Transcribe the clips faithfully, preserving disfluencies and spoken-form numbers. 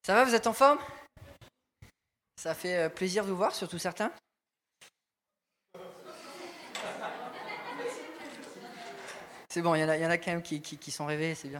Ça va, vous êtes en forme? Ça fait plaisir de vous voir, surtout certains. C'est bon, il y en a, il y en a quand même qui, qui, qui sont réveillés, c'est bien.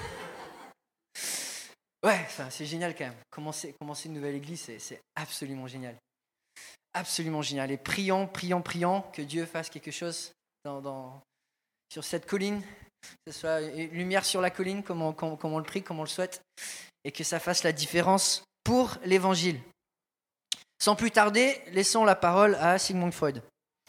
Ouais, enfin, c'est génial quand même. Commencer, commencer une nouvelle église, c'est, c'est absolument génial. Absolument génial. Et prions, prions, prions que Dieu fasse quelque chose dans, dans, sur cette colline, que ce soit une lumière sur la colline, comme on, comme, comme on le prie, comme on le souhaite, et que ça fasse la différence pour l'évangile. Sans plus tarder, laissons la parole à Sigmund Freud.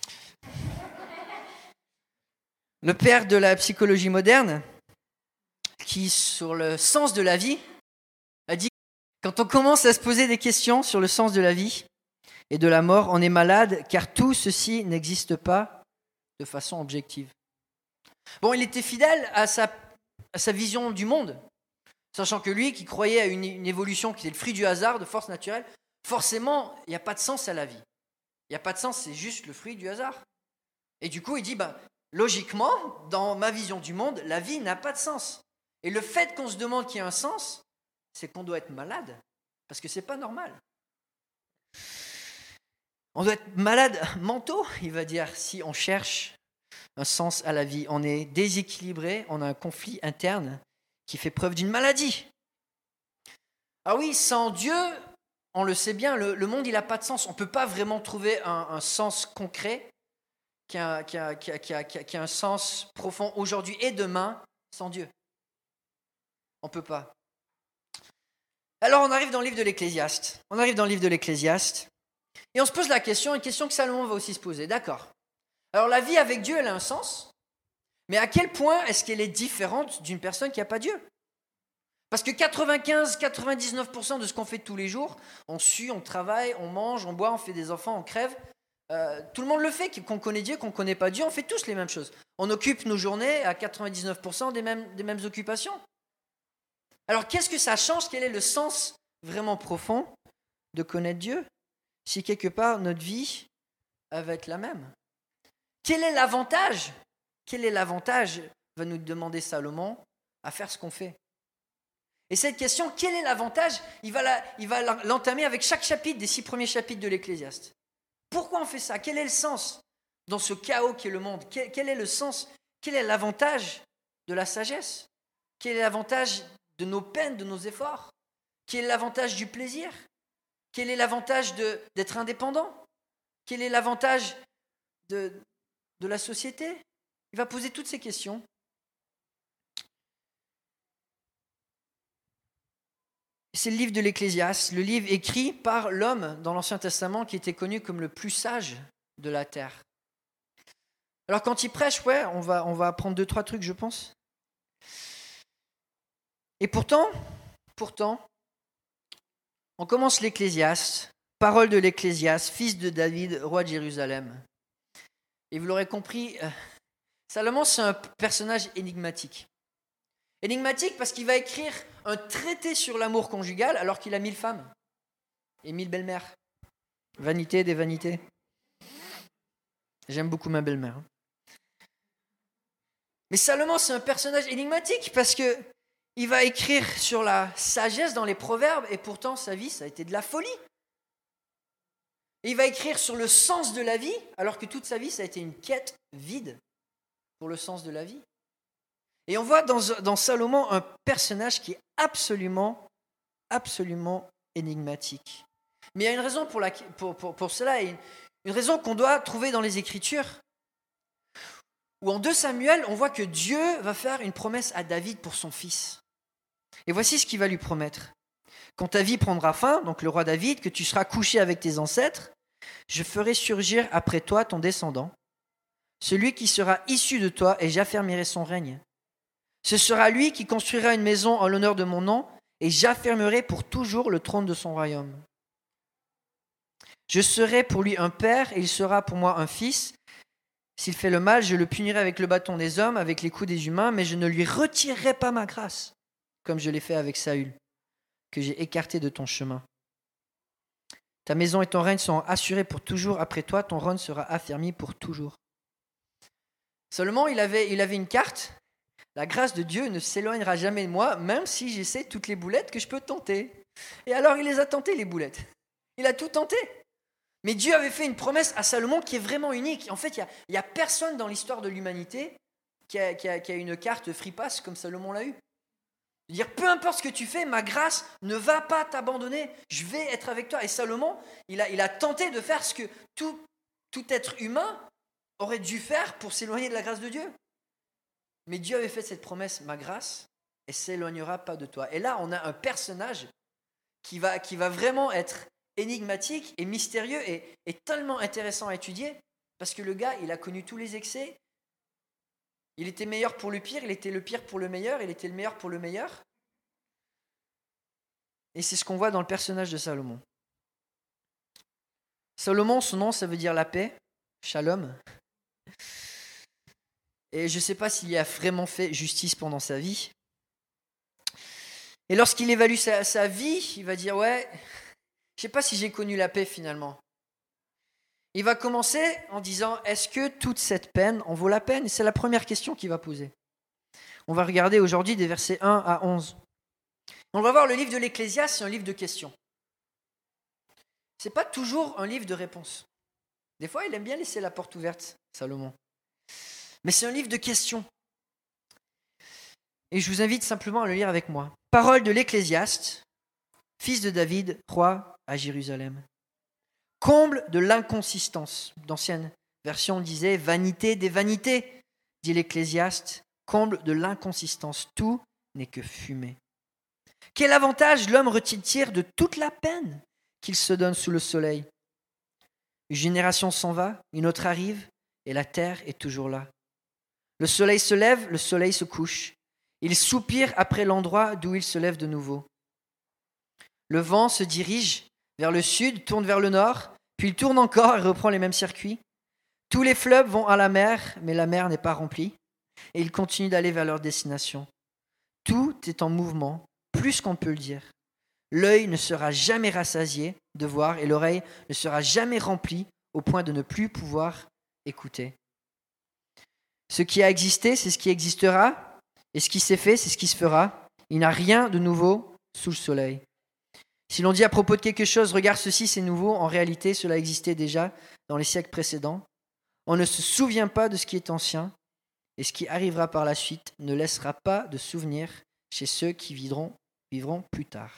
Le père de la psychologie moderne, qui, sur le sens de la vie, a dit « Quand on commence à se poser des questions sur le sens de la vie et de la mort, on est malade, car tout ceci n'existe pas de façon objective. » Bon, il était fidèle à sa, à sa vision du monde, sachant que lui, qui croyait à une, une évolution qui était le fruit du hasard, de force naturelle, forcément, il n'y a pas de sens à la vie. Il n'y a pas de sens, c'est juste le fruit du hasard. Et du coup, il dit, ben, logiquement, dans ma vision du monde, la vie n'a pas de sens. Et le fait qu'on se demande qu'il y a un sens, c'est qu'on doit être malade, parce que c'est pas normal. On doit être malade mentaux, il va dire, si on cherche un sens à la vie. On est déséquilibré, on a un conflit interne qui fait preuve d'une maladie. Ah oui, sans Dieu, on le sait bien, le, le monde, il n'a pas de sens. On ne peut pas vraiment trouver un, un sens concret qui a, qui, a, qui, a, qui, a, qui a un sens profond aujourd'hui et demain sans Dieu. On ne peut pas. Alors on arrive dans le livre de l'Ecclésiaste. On arrive dans le livre de l'Ecclésiaste et on se pose la question, une question que Salomon va aussi se poser. D'accord. Alors la vie avec Dieu, elle a un sens, mais à quel point est-ce qu'elle est différente d'une personne qui n'a pas Dieu? Parce que quatre-vingt-quinze à quatre-vingt-dix-neuf pour cent de ce qu'on fait tous les jours, on sue, on travaille, on mange, on boit, on fait des enfants, on crève. Euh, tout le monde le fait, qu'on connaît Dieu, qu'on ne connaît pas Dieu, on fait tous les mêmes choses. On occupe nos journées à quatre-vingt-dix-neuf pour cent des mêmes, des mêmes occupations. Alors qu'est-ce que ça change? Quel est le sens vraiment profond de connaître Dieu si quelque part notre vie va être la même? Quel est l'avantage? Quel est l'avantage, va nous demander Salomon, à faire ce qu'on fait? Et cette question, quel est l'avantage? Il va, la, il va l'entamer avec chaque chapitre des six premiers chapitres de l'Ecclésiaste. Pourquoi on fait ça? Quel est le sens dans ce chaos qu'est le monde? Quel, quel est le sens? Quel est l'avantage de la sagesse? Quel est l'avantage de nos peines, de nos efforts? Quel est l'avantage du plaisir? Quel est l'avantage de, d'être indépendant? Quel est l'avantage de... de la société? Il va poser toutes ces questions. C'est le livre de l'Ecclésiaste, le livre écrit par l'homme dans l'Ancien Testament qui était connu comme le plus sage de la terre. Alors quand il prêche, ouais, on va, on va apprendre deux, trois trucs, je pense. Et pourtant, pourtant, on commence l'Ecclésiaste, parole de l'Ecclésiaste, fils de David, roi de Jérusalem. Et vous l'aurez compris, Salomon, c'est un personnage énigmatique. Énigmatique parce qu'il va écrire un traité sur l'amour conjugal alors qu'il a mille femmes et mille belles-mères. Vanité des vanités. J'aime beaucoup ma belle-mère. Mais Salomon, c'est un personnage énigmatique parce qu'il va écrire sur la sagesse dans les proverbes et pourtant sa vie, ça a été de la folie. Et il va écrire sur le sens de la vie alors que toute sa vie, ça a été une quête vide pour le sens de la vie. Et on voit dans, dans Salomon un personnage qui est absolument, absolument énigmatique. Mais il y a une raison pour, la, pour, pour, pour cela, et une, une raison qu'on doit trouver dans les Écritures, où en deux Samuel, on voit que Dieu va faire une promesse à David pour son fils. Et voici ce qu'il va lui promettre. Quand ta vie prendra fin, donc le roi David, que tu seras couché avec tes ancêtres, je ferai surgir après toi ton descendant, celui qui sera issu de toi, et j'affermirai son règne. Ce sera lui qui construira une maison en l'honneur de mon nom, et j'affermerai pour toujours le trône de son royaume. Je serai pour lui un père, et il sera pour moi un fils. S'il fait le mal, je le punirai avec le bâton des hommes, avec les coups des humains, mais je ne lui retirerai pas ma grâce, comme je l'ai fait avec Saül, que j'ai écarté de ton chemin. Ta maison et ton règne seront assurés pour toujours. Après toi, ton règne sera affermi pour toujours. Seulement, il avait, il avait une carte La grâce de Dieu ne s'éloignera jamais de moi, même si j'essaie toutes les boulettes que je peux tenter. Et alors il les a tentées, les boulettes. Il a tout tenté. Mais Dieu avait fait une promesse à Salomon qui est vraiment unique. En fait, il n'y a, a personne dans l'histoire de l'humanité qui a, qui, a, qui a une carte free pass comme Salomon l'a eu. Dire, peu importe ce que tu fais, ma grâce ne va pas t'abandonner. Je vais être avec toi. Et Salomon, il a, il a tenté de faire ce que tout, tout être humain aurait dû faire pour s'éloigner de la grâce de Dieu. Mais Dieu avait fait cette promesse, ma grâce, elle ne s'éloignera pas de toi. Et là, on a un personnage qui va, qui va vraiment être énigmatique et mystérieux et, et tellement intéressant à étudier, parce que le gars, il a connu tous les excès. Il était meilleur pour le pire, il était le pire pour le meilleur, il était le meilleur pour le meilleur. Et c'est ce qu'on voit dans le personnage de Salomon. Salomon, son nom, ça veut dire la paix, shalom. Et je ne sais pas s'il y a vraiment fait justice pendant sa vie. Et lorsqu'il évalue sa, sa vie, il va dire, ouais, je ne sais pas si j'ai connu la paix finalement. Il va commencer en disant, est-ce que toute cette peine en vaut la peine ? Et c'est la première question qu'il va poser. On va regarder aujourd'hui des versets un à onze. On va voir le livre de l'Ecclésiaste, c'est un livre de questions. Ce n'est pas toujours un livre de réponses. Des fois, il aime bien laisser la porte ouverte, Salomon. Mais c'est un livre de questions. Et je vous invite simplement à le lire avec moi. Parole de l'Ecclésiaste, fils de David, roi à Jérusalem. Comble de l'inconsistance. D'ancienne version disait vanité des vanités, dit l'Ecclésiaste. Comble de l'inconsistance. Tout n'est que fumée. Quel avantage l'homme retire de toute la peine qu'il se donne sous le soleil ? Une génération s'en va, une autre arrive, et la terre est toujours là. Le soleil se lève, le soleil se couche. Il soupire après l'endroit d'où il se lève de nouveau. Le vent se dirige vers le sud, tourne vers le nord, puis il tourne encore et reprend les mêmes circuits. Tous les fleuves vont à la mer, mais la mer n'est pas remplie, et ils continuent d'aller vers leur destination. Tout est en mouvement, plus qu'on peut le dire. L'œil ne sera jamais rassasié de voir et l'oreille ne sera jamais remplie au point de ne plus pouvoir écouter. Ce qui a existé, c'est ce qui existera, et ce qui s'est fait, c'est ce qui se fera. Il n'y a rien de nouveau sous le soleil. Si l'on dit à propos de quelque chose, regarde ceci, c'est nouveau, en réalité, cela existait déjà dans les siècles précédents. On ne se souvient pas de ce qui est ancien, et ce qui arrivera par la suite ne laissera pas de souvenir chez ceux qui vivront, vivront plus tard.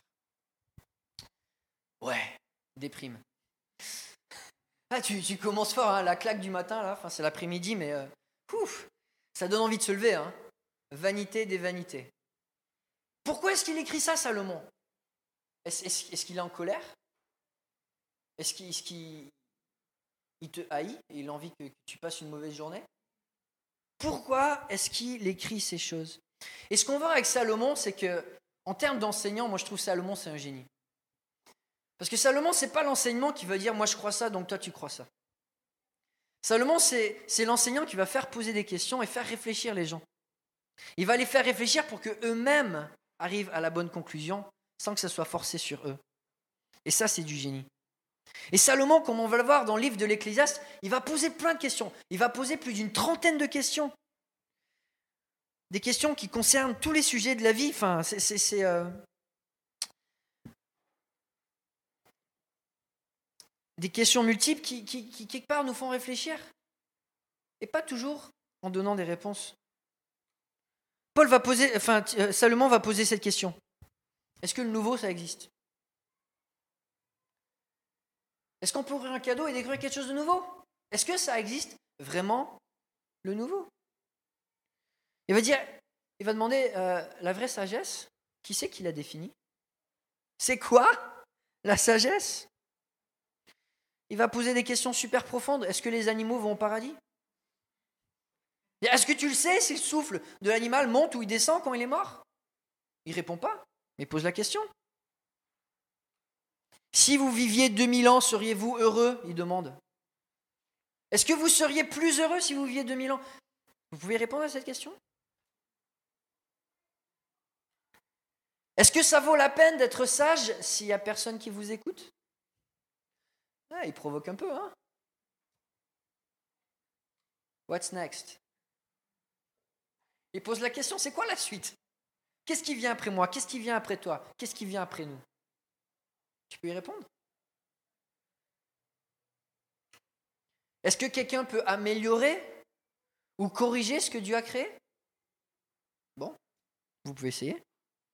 Ouais, déprime. Ah, tu, tu commences fort, hein, la claque du matin, là, enfin, c'est l'après-midi, mais euh, ouf, ça donne envie de se lever. Hein. Vanité des vanités. Pourquoi est-ce qu'il écrit ça, Salomon ? Est-ce, est-ce, est-ce qu'il est en colère ? Est-ce qu'il, est-ce qu'il il te haït et il a envie que, que tu passes une mauvaise journée ? Pourquoi est-ce qu'il écrit ces choses ? Et ce qu'on voit avec Salomon, c'est que, en termes d'enseignant, moi je trouve Salomon c'est un génie. Parce que Salomon, c'est pas l'enseignement qui va dire moi je crois ça, donc toi tu crois ça. Salomon, c'est, c'est l'enseignant qui va faire poser des questions et faire réfléchir les gens. Il va les faire réfléchir pour qu'eux-mêmes arrivent à la bonne conclusion sans que ça soit forcé sur eux. Et ça, c'est du génie. Et Salomon, comme on va le voir dans le livre de l'Ecclésiaste, il va poser plein de questions. Il va poser plus d'une trentaine de questions. Des questions qui concernent tous les sujets de la vie. Enfin, c'est... c'est, c'est euh... des questions multiples qui, qui, qui, quelque part, nous font réfléchir. Et pas toujours en donnant des réponses. Paul va poser, enfin, Salomon va poser cette question. Est-ce que le nouveau, ça existe ? Est-ce qu'on peut ouvrir un cadeau et découvrir quelque chose de nouveau ? Est-ce que ça existe vraiment, le nouveau ? Il va dire, il va demander euh, la vraie sagesse. Qui c'est qui l'a définie ? C'est quoi la sagesse ? Il va poser des questions super profondes. Est-ce que les animaux vont au paradis ? Est-ce que tu le sais si le souffle de l'animal monte ou il descend quand il est mort ? Il ne répond pas, mais pose la question. Si vous viviez deux mille ans, seriez-vous heureux ? Il demande. Est-ce que vous seriez plus heureux si vous viviez deux mille ans ? Vous pouvez répondre à cette question ? Est-ce que ça vaut la peine d'être sage s'il n'y a personne qui vous écoute ? Ah, il provoque un peu, hein ? What's next ? Il pose la question, c'est quoi la suite? Qu'est-ce qui vient après moi? Qu'est-ce qui vient après toi? Qu'est-ce qui vient après nous? Tu peux y répondre? Est-ce que quelqu'un peut améliorer ou corriger ce que Dieu a créé? Bon, vous pouvez essayer.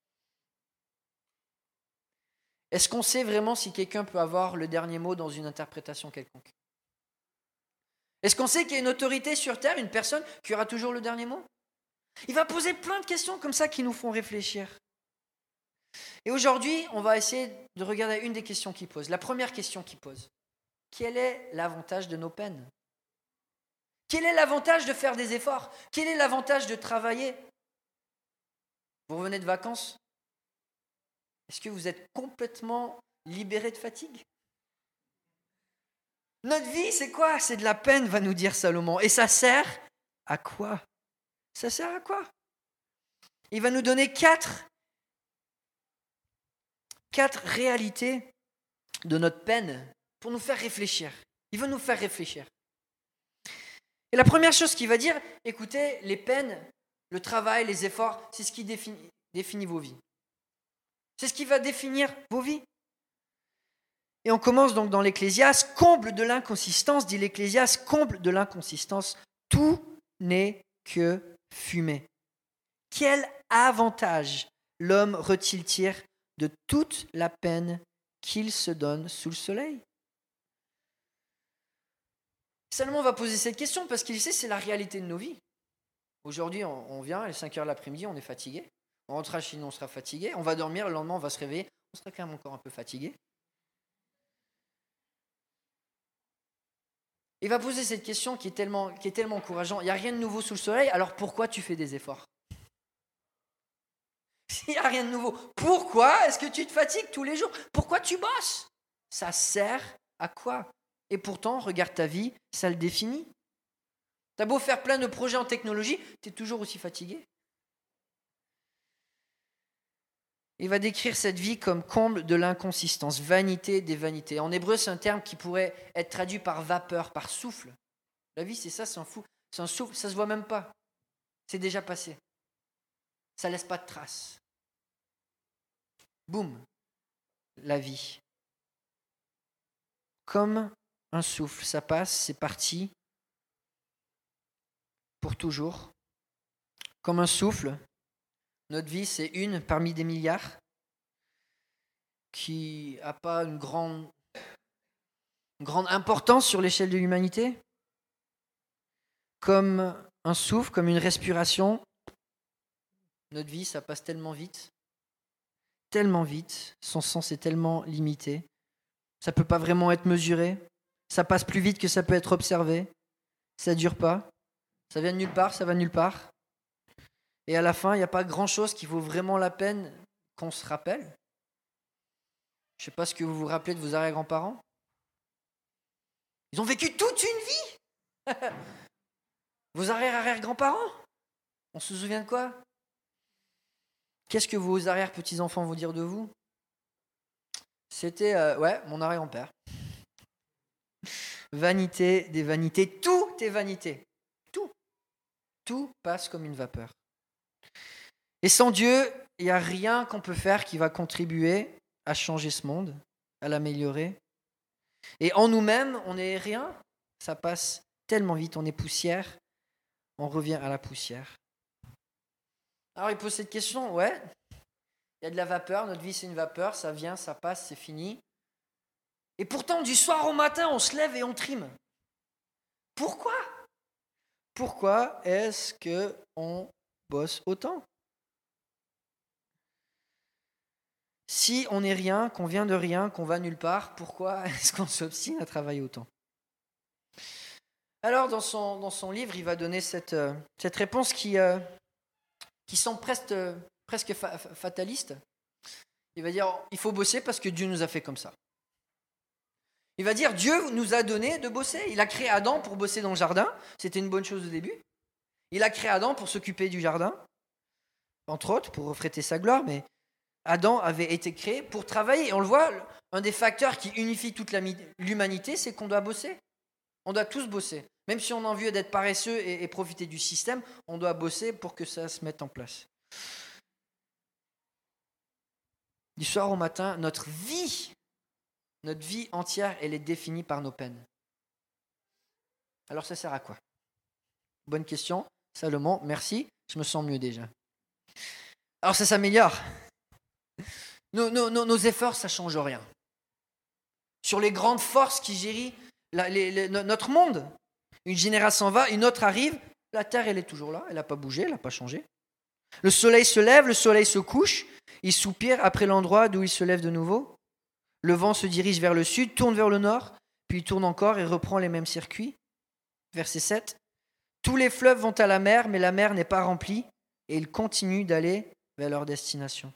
Est-ce qu'on sait vraiment si quelqu'un peut avoir le dernier mot dans une interprétation quelconque? Est-ce qu'on sait qu'il y a une autorité sur terre, une personne qui aura toujours le dernier mot? Il va poser plein de questions comme ça qui nous font réfléchir. Et aujourd'hui, on va essayer de regarder une des questions qu'il pose. La première question qu'il pose. Quel est l'avantage de nos peines? Quel est l'avantage de faire des efforts? Quel est l'avantage de travailler? Vous revenez de vacances? Est-ce que vous êtes complètement libéré de fatigue? Notre vie, c'est quoi? C'est de la peine, va nous dire Salomon. Et ça sert à quoi? Ça sert à quoi? Il va nous donner quatre, quatre réalités de notre peine pour nous faire réfléchir. Il veut nous faire réfléchir. Et la première chose qu'il va dire, écoutez, les peines, le travail, les efforts, c'est ce qui définit, définit vos vies. C'est ce qui va définir vos vies. Et on commence donc dans l'Ecclésiaste, comble de l'inconsistance, dit l'Ecclésiaste, comble de l'inconsistance, tout n'est que fumée. Quel avantage l'homme retire-t-il de toute la peine qu'il se donne sous le soleil? Salomon va poser cette question parce qu'il sait que c'est la réalité de nos vies. Aujourd'hui, on, on vient, à cinq heures de l'après-midi, on est fatigué. On rentrera chez nous, on sera fatigué. On va dormir, le lendemain, on va se réveiller. On sera quand même encore un peu fatigué. Il va poser cette question qui est tellement, qui est tellement encourageante. Il n'y a rien de nouveau sous le soleil, alors pourquoi tu fais des efforts? S'il n'y a rien de nouveau, pourquoi est-ce que tu te fatigues tous les jours? Pourquoi tu bosses? Ça sert à quoi? Et pourtant, regarde ta vie, ça le définit. Tu as beau faire plein de projets en technologie, tu es toujours aussi fatigué. Il va décrire cette vie comme comble de l'inconsistance, vanité des vanités. En hébreu, c'est un terme qui pourrait être traduit par vapeur, par souffle. La vie, c'est ça, c'est un, fou, c'est un souffle, ça ne se voit même pas. C'est déjà passé. Ça ne laisse pas de traces. Boum, la vie. Comme un souffle, ça passe, c'est parti pour toujours. Comme un souffle. Notre vie, c'est une parmi des milliards qui n'a pas une grande, une grande importance sur l'échelle de l'humanité. Comme un souffle, comme une respiration. Notre vie, ça passe tellement vite. Tellement vite. Son sens est tellement limité. Ça ne peut pas vraiment être mesuré. Ça passe plus vite que ça peut être observé. Ça ne dure pas. Ça vient de nulle part, ça va nulle part. Et à la fin, il n'y a pas grand-chose qui vaut vraiment la peine qu'on se rappelle. Je ne sais pas ce que vous vous rappelez de vos arrière-grands-parents. Ils ont vécu toute une vie. Vos arrière-arrière-grands-parents. On se souvient de quoi? Qu'est-ce que vos arrière-petits-enfants vont dire de vous? C'était, euh, ouais, mon arrière-grand-père. Vanité des vanités. Tout est vanité. Tout. Tout passe comme une vapeur. Et sans Dieu, il n'y a rien qu'on peut faire qui va contribuer à changer ce monde, à l'améliorer. Et en nous-mêmes, on n'est rien. Ça passe tellement vite, on est poussière. On revient à la poussière. Alors il pose cette question, ouais, il y a de la vapeur, notre vie c'est une vapeur, ça vient, ça passe, c'est fini. Et pourtant, du soir au matin, on se lève et on trime. Pourquoi? Pourquoi est-ce qu'on bosse autant? Si on n'est rien, qu'on vient de rien, qu'on va nulle part, pourquoi est-ce qu'on s'obstine à travailler autant? Alors, dans son, dans son livre, il va donner cette, euh, cette réponse qui, euh, qui semble presque, euh, presque fa- fataliste. Il va dire, il faut bosser parce que Dieu nous a fait comme ça. Il va dire, Dieu nous a donné de bosser. Il a créé Adam pour bosser dans le jardin. C'était une bonne chose au début. Il a créé Adam pour s'occuper du jardin, entre autres, pour refléter sa gloire, mais Adam avait été créé pour travailler. Et on le voit, un des facteurs qui unifie toute l'humanité, c'est qu'on doit bosser. On doit tous bosser. Même si on a envie d'être paresseux et, et profiter du système, on doit bosser pour que ça se mette en place. Du soir au matin, notre vie, notre vie entière, elle est définie par nos peines. Alors ça sert à quoi? Bonne question, Salomon, merci, je me sens mieux déjà. Alors ça s'améliore. Nos, nos, nos, nos efforts, ça ne change rien. Sur les grandes forces qui gèrent la, les, les, notre monde, une génération va, une autre arrive, la terre elle est toujours là, elle n'a pas bougé, elle n'a pas changé. Le soleil se lève, le soleil se couche, il soupire après l'endroit d'où il se lève de nouveau. Le vent se dirige vers le sud, tourne vers le nord, puis il tourne encore et reprend les mêmes circuits. Verset sept. Tous les fleuves vont à la mer, mais la mer n'est pas remplie, et ils continuent d'aller vers leur destination.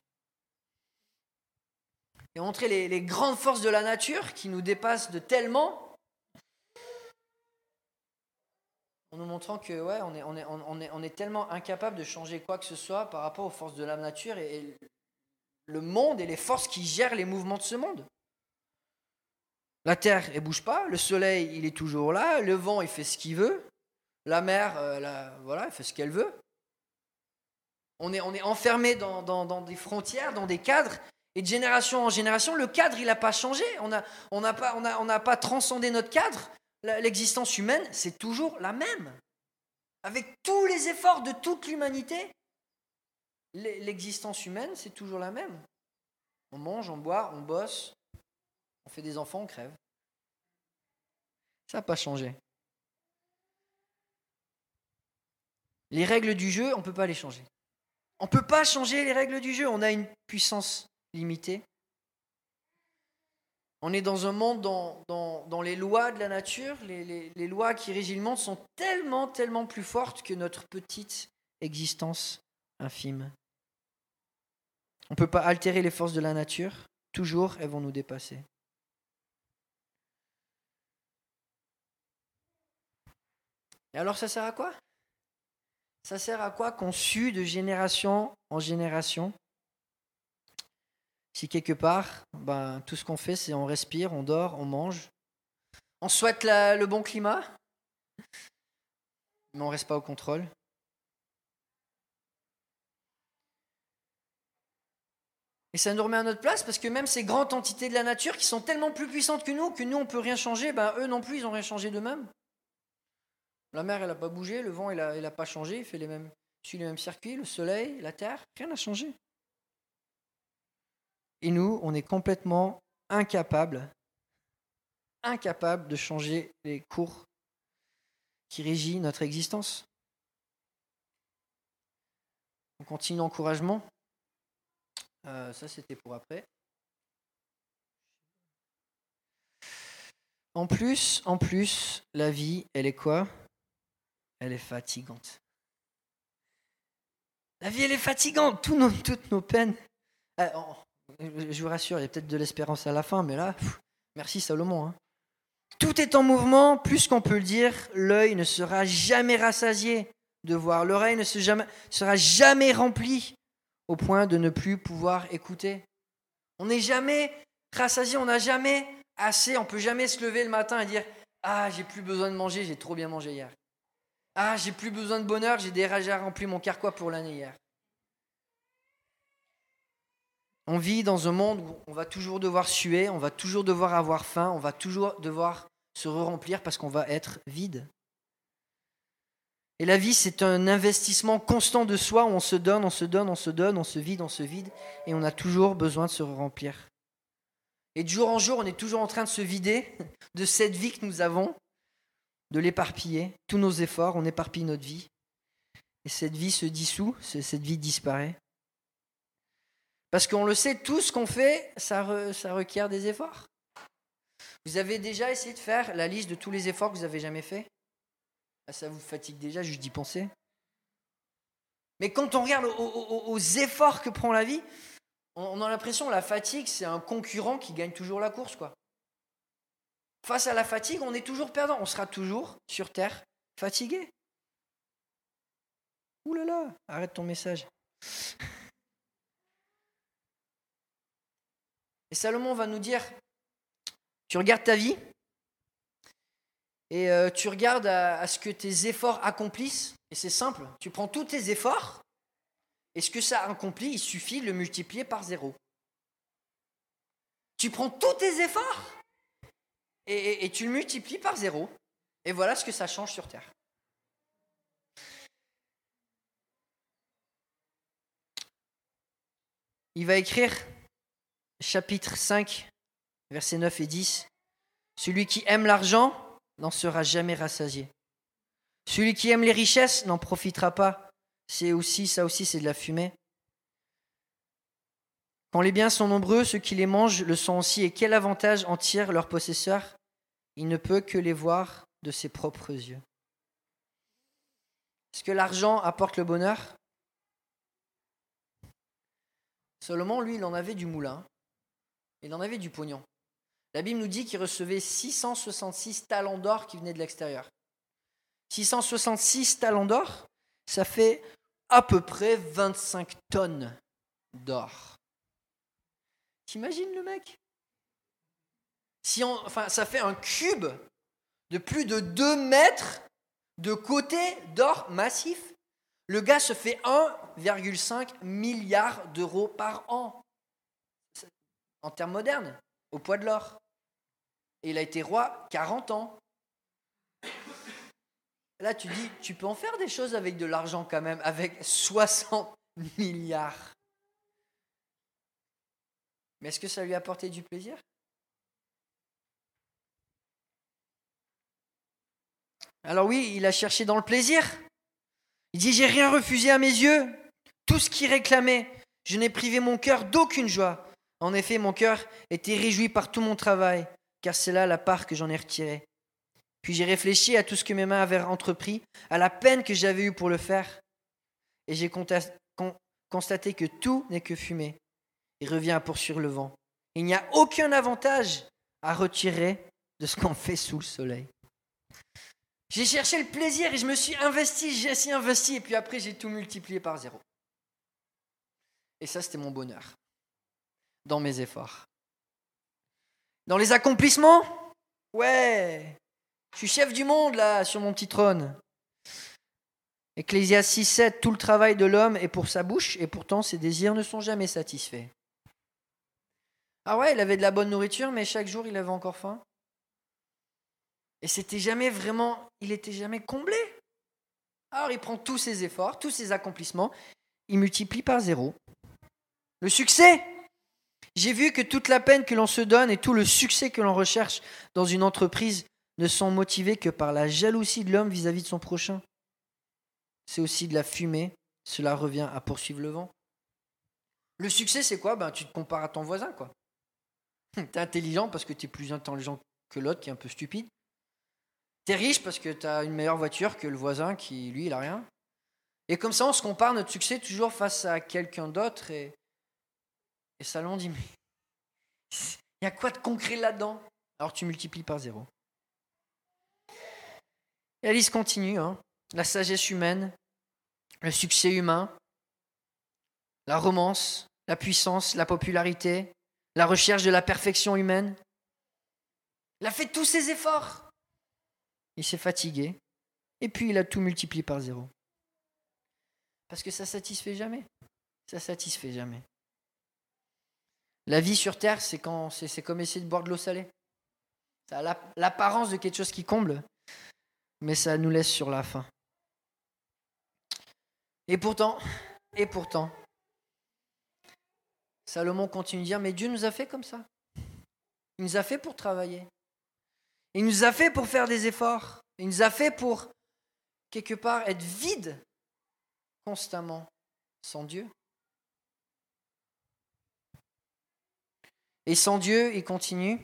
Et montrer les, les grandes forces de la nature qui nous dépassent de tellement, en nous montrant que ouais, on est, on est, on est, on est tellement incapable de changer quoi que ce soit par rapport aux forces de la nature et, et le monde et les forces qui gèrent les mouvements de ce monde. La terre, elle ne bouge pas, le soleil, il est toujours là, le vent, il fait ce qu'il veut, la mer, euh, la, voilà, elle fait ce qu'elle veut. On est, on est enfermé dans, dans, dans des frontières, dans des cadres, et de génération en génération, le cadre, il n'a pas changé. On n'a on n'a pas, on a, on n'a pas transcendé notre cadre. L'existence humaine, c'est toujours la même. Avec tous les efforts de toute l'humanité, l'existence humaine, c'est toujours la même. On mange, on boit, on bosse, on fait des enfants, on crève. Ça n'a pas changé. Les règles du jeu, on ne peut pas les changer. On ne peut pas changer les règles du jeu. On a une puissance limitée. On est dans un monde dans, dans, dans les lois de la nature. Les, les, les lois qui régissent le monde sont tellement, tellement plus fortes que notre petite existence infime. On ne peut pas altérer les forces de la nature. Toujours, elles vont nous dépasser. Et alors, ça sert à quoi? Ça sert à quoi qu'on sue de génération en génération? Si quelque part, ben, tout ce qu'on fait, c'est on respire, on dort, on mange, on souhaite la, le bon climat, mais on ne reste pas au contrôle. Et ça nous remet à notre place parce que même ces grandes entités de la nature qui sont tellement plus puissantes que nous, que nous on ne peut rien changer, ben, eux non plus, ils n'ont rien changé d'eux-mêmes. La mer, elle n'a pas bougé, le vent, il n'a il a pas changé, il fait les mêmes, suit les mêmes circuits, le soleil, la terre, rien n'a changé. Et nous, on est complètement incapables, incapables de changer les cours qui régissent notre existence. On continue l'encouragement. Euh, ça, c'était pour après. En plus, en plus, la vie, elle est quoi? Elle est fatigante. La vie, elle est fatigante. Tout nos, toutes nos peines. Euh, on, je vous rassure, il y a peut-être de l'espérance à la fin, mais là, pff, merci Salomon. Hein. Tout est en mouvement, plus qu'on peut le dire, l'œil ne sera jamais rassasié de voir, l'oreille ne sera jamais, sera jamais remplie au point de ne plus pouvoir écouter. On n'est jamais rassasié, on n'a jamais assez, on ne peut jamais se lever le matin et dire « Ah, j'ai plus besoin de manger, j'ai trop bien mangé hier. Ah, j'ai plus besoin de bonheur, j'ai déjà rempli mon carquois pour l'année hier. » On vit dans un monde où on va toujours devoir suer, on va toujours devoir avoir faim, on va toujours devoir se re-remplir parce qu'on va être vide. Et la vie, c'est un investissement constant de soi où on se donne, on se donne, on se donne, on se vide, on se vide, et on a toujours besoin de se remplir. Et de jour en jour, on est toujours en train de se vider de cette vie que nous avons, de l'éparpiller. Tous nos efforts, on éparpille notre vie. Et cette vie se dissout, cette vie disparaît. Parce qu'on le sait, tout ce qu'on fait, ça, re, ça requiert des efforts. Vous avez déjà essayé de faire la liste de tous les efforts que vous n'avez jamais faits? Ça vous fatigue déjà, juste d'y penser. Mais quand on regarde aux, aux, aux efforts que prend la vie, on a l'impression que la fatigue, c'est un concurrent qui gagne toujours la course, quoi. Face à la fatigue, on est toujours perdant. On sera toujours, sur Terre, fatigué. Ouh là là, arrête ton message. Et Salomon va nous dire, tu regardes ta vie, et euh, tu regardes à, à ce que tes efforts accomplissent, et c'est simple, tu prends tous tes efforts, et ce que ça accomplit, il suffit de le multiplier par zéro. Tu prends tous tes efforts, et, et, et tu le multiplies par zéro, et voilà ce que ça change sur Terre. Il va écrire, chapitre cinq, versets neuf et dix, « Celui qui aime l'argent n'en sera jamais rassasié. Celui qui aime les richesses n'en profitera pas. C'est aussi, ça aussi, c'est de la fumée. Quand les biens sont nombreux, ceux qui les mangent le sont aussi. Et quel avantage en tire leur possesseur? Il ne peut que les voir de ses propres yeux. » Est-ce que l'argent apporte le bonheur? Salomon, lui, il en avait du moulin. Il en avait du pognon. La Bible nous dit qu'il recevait six cent soixante-six talents d'or qui venaient de l'extérieur. six cent soixante-six talents d'or, ça fait à peu près vingt-cinq tonnes d'or. T'imagines le mec? Si on, enfin, ça fait un cube de plus de deux mètres de côté d'or massif. Le gars se fait un virgule cinq milliard d'euros par an. En termes modernes, au poids de l'or. Et il a été roi quarante ans. Là, tu dis, tu peux en faire des choses avec de l'argent quand même, avec soixante milliards. Mais est-ce que ça lui a apporté du plaisir? Alors oui, il a cherché dans le plaisir. Il dit, j'ai rien refusé à mes yeux. Tout ce qu'il réclamait, je n'ai privé mon cœur d'aucune joie. En effet, mon cœur était réjoui par tout mon travail, car c'est là la part que j'en ai retirée. Puis j'ai réfléchi à tout ce que mes mains avaient entrepris, à la peine que j'avais eue pour le faire, et j'ai constaté que tout n'est que fumée, et revient à poursuivre le vent. Il n'y a aucun avantage à retirer de ce qu'on fait sous le soleil. J'ai cherché le plaisir et je me suis investi, j'ai assez investi, et puis après j'ai tout multiplié par zéro. Et ça, c'était mon bonheur, dans mes efforts. Dans les accomplissements, ouais, je suis chef du monde là, sur mon petit trône. Ecclésiaste six sept, tout le travail de l'homme est pour sa bouche, et pourtant ses désirs ne sont jamais satisfaits. Ah ouais, il avait de la bonne nourriture, mais chaque jour il avait encore faim. Et c'était jamais vraiment, il était jamais comblé. Alors il prend tous ses efforts, tous ses accomplissements, il multiplie par zéro. Le succès, j'ai vu que toute la peine que l'on se donne et tout le succès que l'on recherche dans une entreprise ne sont motivés que par la jalousie de l'homme vis-à-vis de son prochain. C'est aussi de la fumée, cela revient à poursuivre le vent. Le succès, c'est quoi? Ben, tu te compares à ton voisin, quoi. T'es intelligent parce que t'es plus intelligent que l'autre qui est un peu stupide. T'es riche parce que t'as une meilleure voiture que le voisin qui, lui, il a rien. Et comme ça, on se compare notre succès toujours face à quelqu'un d'autre. Et, et Salomon dit, mais il y a quoi de concret là-dedans? Alors tu multiplies par zéro. Et la liste continue. Hein. La sagesse humaine, le succès humain, la romance, la puissance, la popularité, la recherche de la perfection humaine. Il a fait tous ses efforts. Il s'est fatigué. Et puis il a tout multiplié par zéro. Parce que ça ne satisfait jamais. Ça ne satisfait jamais. La vie sur Terre, c'est, quand, c'est, c'est comme essayer de boire de l'eau salée. Ça a l'apparence de quelque chose qui comble, mais ça nous laisse sur la faim. Et pourtant, et pourtant, Salomon continue de dire, mais Dieu nous a fait comme ça. Il nous a fait pour travailler. Il nous a fait pour faire des efforts. Il nous a fait pour, quelque part, être vide constamment sans Dieu. Et sans Dieu, il continue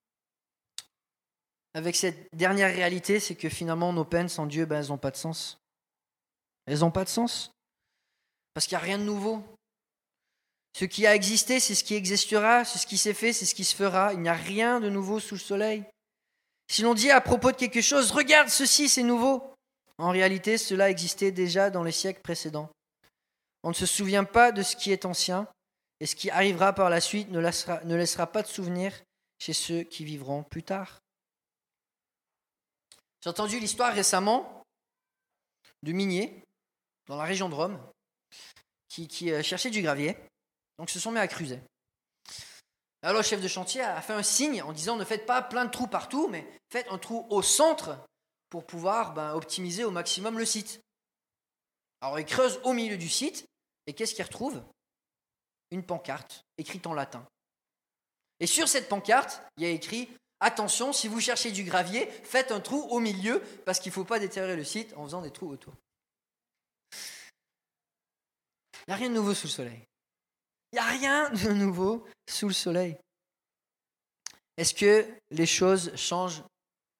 avec cette dernière réalité, c'est que finalement, nos peines sans Dieu, ben, elles n'ont pas de sens. Elles n'ont pas de sens. Parce qu'il n'y a rien de nouveau. Ce qui a existé, c'est ce qui existera. C'est ce qui s'est fait, c'est ce qui se fera. Il n'y a rien de nouveau sous le soleil. Si l'on dit à propos de quelque chose, regarde ceci, c'est nouveau. En réalité, cela existait déjà dans les siècles précédents. On ne se souvient pas de ce qui est ancien, et ce qui arrivera par la suite ne laissera, ne laissera pas de souvenir chez ceux qui vivront plus tard. J'ai entendu l'histoire récemment de miniers dans la région de Rome qui, qui euh, cherchaient du gravier, donc se sont mis à creuser. Alors le chef de chantier a fait un signe en disant ne faites pas plein de trous partout, mais faites un trou au centre pour pouvoir ben, optimiser au maximum le site. Alors il creuse au milieu du site, et qu'est-ce qu'il retrouve ? Une pancarte écrite en latin. Et sur cette pancarte, il y a écrit « Attention, si vous cherchez du gravier, faites un trou au milieu, parce qu'il ne faut pas détériorer le site en faisant des trous autour. » Il n'y a rien de nouveau sous le soleil. Il n'y a rien de nouveau sous le soleil. Est-ce que les choses changent réellement ?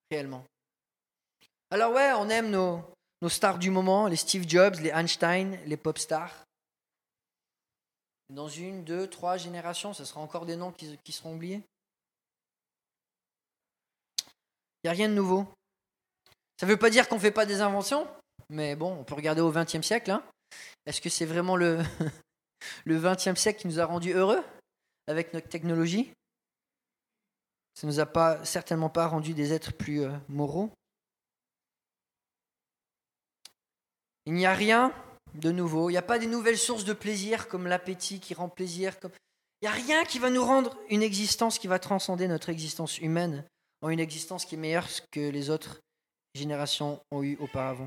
Alors ouais, on aime nos, nos stars du moment, les Steve Jobs, les Einstein, les pop stars. Dans une, deux, trois générations, ce sera encore des noms qui, qui seront oubliés. Il n'y a rien de nouveau. Ça ne veut pas dire qu'on ne fait pas des inventions, mais bon, on peut regarder au vingtième siècle. Hein. Est-ce que c'est vraiment le, le vingtième siècle qui nous a rendus heureux avec notre technologie ? Ça ne nous a pas, certainement pas rendus des êtres plus euh, moraux. Il n'y a rien de nouveau. Il n'y a pas des nouvelles sources de plaisir comme l'appétit qui rend plaisir. Comme... Il n'y a rien qui va nous rendre une existence qui va transcender notre existence humaine en une existence qui est meilleure que les autres générations ont eu auparavant.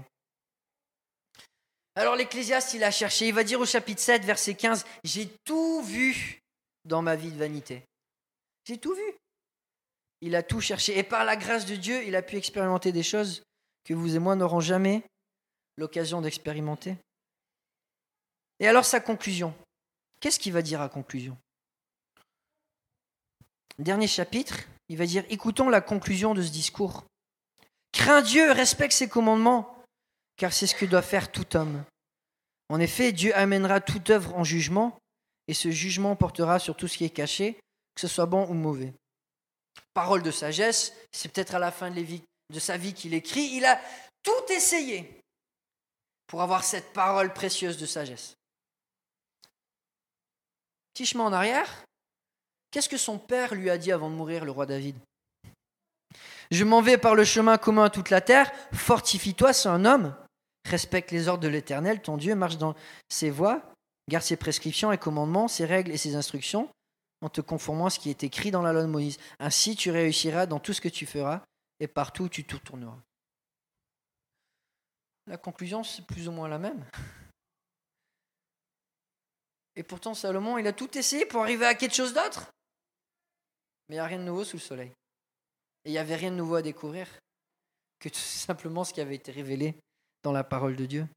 Alors l'Ecclésiaste, il a cherché. Il va dire au chapitre sept, verset quinze, « J'ai tout vu dans ma vie de vanité. » J'ai tout vu. Il a tout cherché. Et par la grâce de Dieu, il a pu expérimenter des choses que vous et moi n'aurons jamais l'occasion d'expérimenter. Et alors sa conclusion. Qu'est-ce qu'il va dire à conclusion ? Dernier chapitre, il va dire « Écoutons la conclusion de ce discours. Crains Dieu, respecte ses commandements, car c'est ce que doit faire tout homme. En effet, Dieu amènera toute œuvre en jugement, et ce jugement portera sur tout ce qui est caché, que ce soit bon ou mauvais. » Parole de sagesse, c'est peut-être à la fin de, vie, de sa vie qu'il écrit. Il a tout essayé pour avoir cette parole précieuse de sagesse. Petit chemin en arrière, qu'est-ce que son père lui a dit avant de mourir, le roi David ? « Je m'en vais par le chemin commun à toute la terre, fortifie-toi, sois un homme, respecte les ordres de l'Éternel, ton Dieu, marche dans ses voies, garde ses prescriptions et commandements, ses règles et ses instructions, en te conformant à ce qui est écrit dans la loi de Moïse. Ainsi, tu réussiras dans tout ce que tu feras et partout où tu te tourneras. » La conclusion, c'est plus ou moins la même. Et pourtant, Salomon, il a tout essayé pour arriver à quelque chose d'autre. Mais il n'y a rien de nouveau sous le soleil. Et il n'y avait rien de nouveau à découvrir que tout simplement ce qui avait été révélé dans la parole de Dieu.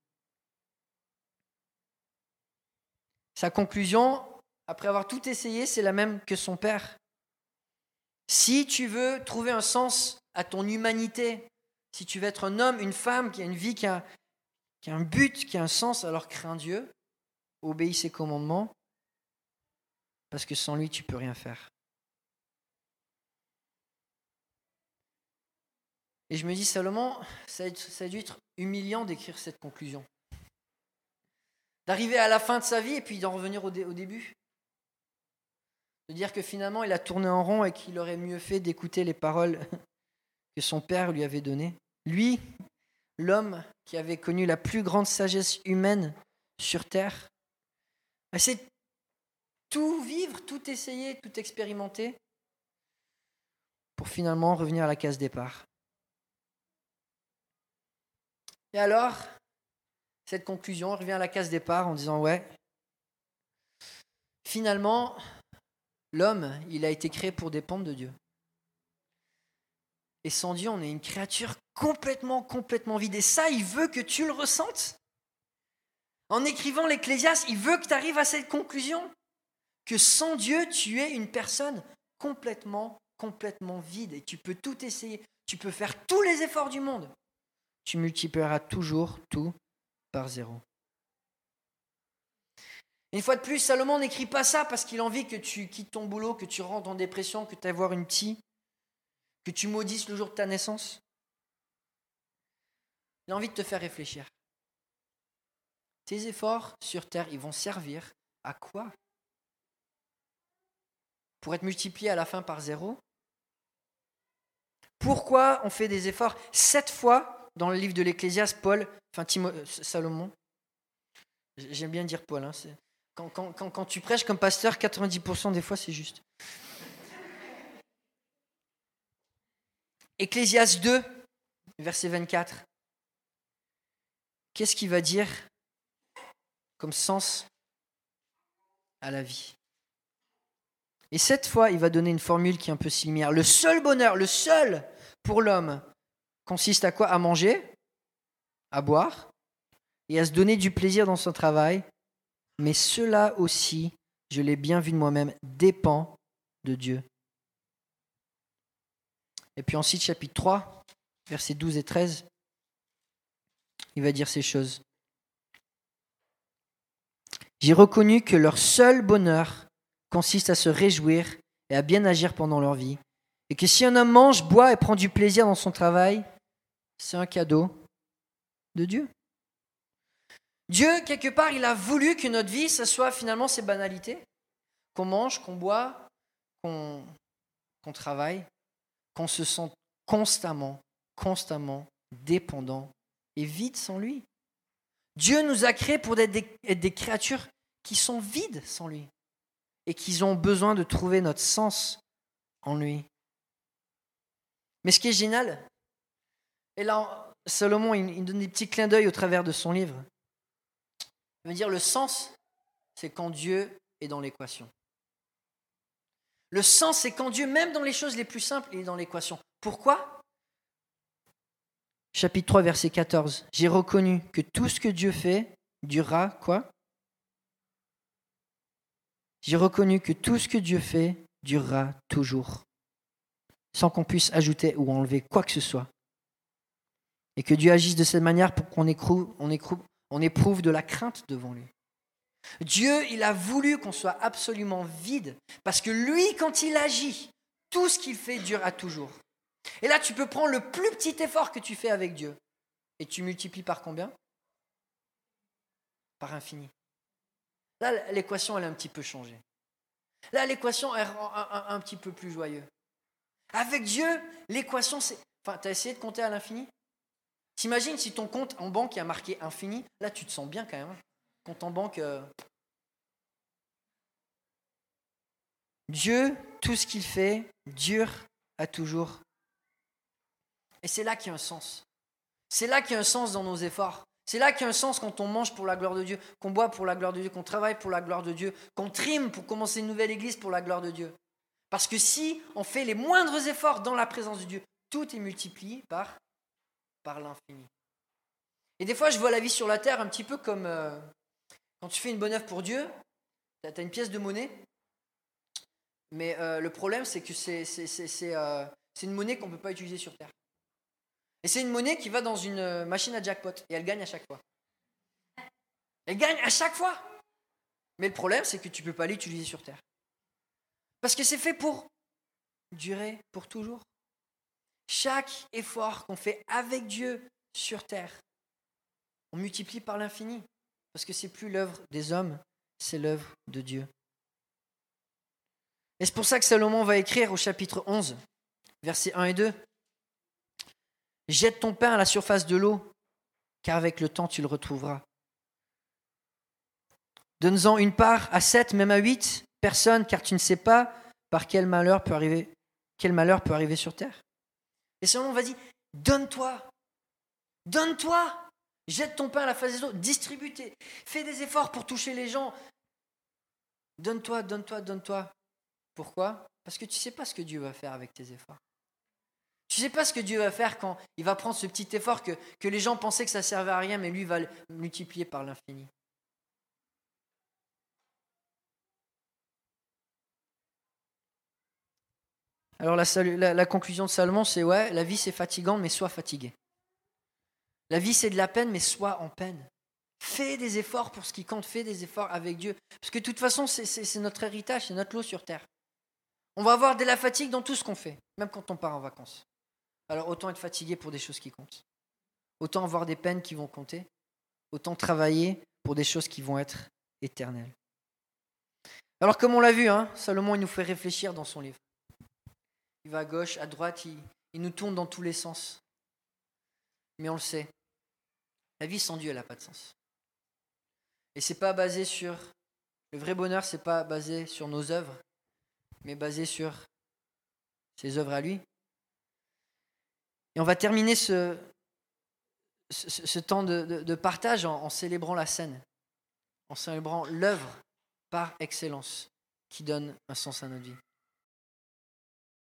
Sa conclusion, après avoir tout essayé, c'est la même que son père. Si tu veux trouver un sens à ton humanité, si tu veux être un homme, une femme qui a une vie, qui a, qui a un but, qui a un sens, alors crains Dieu, obéis ses commandements, parce que sans lui, tu ne peux rien faire. Et je me dis, Salomon, ça a, ça a dû être humiliant d'écrire cette conclusion. D'arriver à la fin de sa vie et puis d'en revenir au, dé, au début. De dire que finalement, il a tourné en rond et qu'il aurait mieux fait d'écouter les paroles que son père lui avait données. Lui, l'homme qui avait connu la plus grande sagesse humaine sur terre, c'est tout vivre, tout essayer, tout expérimenter pour finalement revenir à la case départ. Et alors, cette conclusion revient à la case départ en disant « Ouais, finalement, l'homme, il a été créé pour dépendre de Dieu. Et sans Dieu, on est une créature complètement, complètement vide. Et ça, il veut que tu le ressentes. En écrivant l'Ecclésiaste, il veut que tu arrives à cette conclusion. Que sans Dieu, tu es une personne complètement, complètement vide. Et tu peux tout essayer. Tu peux faire tous les efforts du monde. Tu multiplieras toujours tout par zéro. Une fois de plus, Salomon n'écrit pas ça parce qu'il a envie que tu quittes ton boulot, que tu rentres en dépression, que tu ailles voir une psy, que tu maudisses le jour de ta naissance. Il a envie de te faire réfléchir. Tes efforts sur terre, ils vont servir à quoi ? Pour être multipliés à la fin par zéro ? Pourquoi on fait des efforts? Sept fois dans le livre de l'Ecclésiaste, Paul, enfin Timo, Salomon, j'aime bien dire Paul, hein, c'est, quand, quand, quand, quand tu prêches comme pasteur, quatre-vingt-dix pour cent des fois c'est juste. Ecclésiaste deux, verset vingt-quatre. Qu'est-ce qu'il va dire comme sens à la vie? Et cette fois, il va donner une formule qui est un peu similaire. Le seul bonheur, le seul pour l'homme, consiste à quoi? À manger, à boire et à se donner du plaisir dans son travail. Mais cela aussi, je l'ai bien vu de moi-même, dépend de Dieu. Et puis ensuite, chapitre trois, versets douze et treize, il va dire ces choses. J'ai reconnu que leur seul bonheur consiste à se réjouir et à bien agir pendant leur vie, et que si un homme mange, boit et prend du plaisir dans son travail, c'est un cadeau de Dieu. Dieu, quelque part, il a voulu que notre vie, ce soit finalement ces banalités, qu'on mange, qu'on boit, qu'on, qu'on travaille, qu'on se sente constamment, constamment dépendant et vide sans lui. Dieu nous a créés pour être des, être des créatures qui sont vides sans lui et qui ont besoin de trouver notre sens en lui. Mais ce qui est génial, et là, Salomon, il, il donne des petits clins d'œil au travers de son livre. Il veut dire le sens, c'est quand Dieu est dans l'équation. Le sens, c'est quand Dieu, même dans les choses les plus simples, il est dans l'équation. Pourquoi? Chapitre trois, verset quatorze. J'ai reconnu que tout ce que Dieu fait durera, quoi? J'ai reconnu que tout ce que Dieu fait durera toujours, sans qu'on puisse ajouter ou enlever quoi que ce soit. Et que Dieu agisse de cette manière pour qu'on éprouve, on éprouve, on éprouve de la crainte devant lui. Dieu, il a voulu qu'on soit absolument vide, parce que lui, quand il agit, tout ce qu'il fait dure à toujours. Et là, tu peux prendre le plus petit effort que tu fais avec Dieu, et tu multiplies par combien? Par infini. Là, l'équation, elle a un petit peu changé. Là, l'équation, elle rend un, un, un petit peu plus joyeux. Avec Dieu, l'équation, c'est... Enfin, tu as essayé de compter à l'infini? T'imagines si ton compte en banque a marqué infini, là, tu te sens bien quand même. Compte en banque... Euh... Dieu, tout ce qu'il fait, dure à toujours. Et c'est là qu'il y a un sens. C'est là qu'il y a un sens dans nos efforts. C'est là qu'il y a un sens quand on mange pour la gloire de Dieu, qu'on boit pour la gloire de Dieu, qu'on travaille pour la gloire de Dieu, qu'on trime pour commencer une nouvelle église pour la gloire de Dieu. Parce que si on fait les moindres efforts dans la présence de Dieu, tout est multiplié par, par l'infini. Et des fois, je vois la vie sur la terre un petit peu comme euh, quand tu fais une bonne œuvre pour Dieu, tu as une pièce de monnaie, mais euh, le problème, c'est que c'est, c'est, c'est, c'est, euh, c'est une monnaie qu'on ne peut pas utiliser sur terre. Et c'est une monnaie qui va dans une machine à jackpot et elle gagne à chaque fois. Elle gagne à chaque fois. Mais le problème, c'est que tu ne peux pas l'utiliser sur terre. Parce que c'est fait pour durer, pour toujours. Chaque effort qu'on fait avec Dieu sur terre, on multiplie par l'infini. Parce que c'est plus l'œuvre des hommes, c'est l'œuvre de Dieu. Et c'est pour ça que Salomon va écrire au chapitre onze, versets un et deux. Jette ton pain à la surface de l'eau, car avec le temps tu le retrouveras. Donne-en une part à sept, même à huit personnes, car tu ne sais pas par quel malheur peut arriver, quel malheur peut arriver sur terre. Et Salomon va dire, donne-toi, donne-toi, jette ton pain à la face des autres, distribue, tes, fais des efforts pour toucher les gens. Donne-toi, donne-toi, donne-toi. Pourquoi? Parce que tu ne sais pas ce que Dieu va faire avec tes efforts. Tu ne sais pas ce que Dieu va faire quand il va prendre ce petit effort que, que les gens pensaient que ça ne servait à rien, mais lui va le multiplier par l'infini. Alors la, la, la conclusion de Salomon, c'est ouais, la vie c'est fatigant, mais sois fatigué. La vie c'est de la peine, mais sois en peine. Fais des efforts pour ce qui compte, fais des efforts avec Dieu. Parce que de toute façon, c'est, c'est, c'est notre héritage, c'est notre lot sur terre. On va avoir de la fatigue dans tout ce qu'on fait, même quand on part en vacances. Alors autant être fatigué pour des choses qui comptent. Autant avoir des peines qui vont compter. Autant travailler pour des choses qui vont être éternelles. Alors comme on l'a vu, hein, Salomon il nous fait réfléchir dans son livre. Il va à gauche, à droite, il, il nous tourne dans tous les sens. Mais on le sait, la vie sans Dieu, elle n'a pas de sens. Et c'est pas basé sur... Le vrai bonheur, c'est pas basé sur nos œuvres, mais basé sur ses œuvres à lui. Et on va terminer ce, ce, ce temps de, de, de partage en, en célébrant la scène, en célébrant l'œuvre par excellence qui donne un sens à notre vie.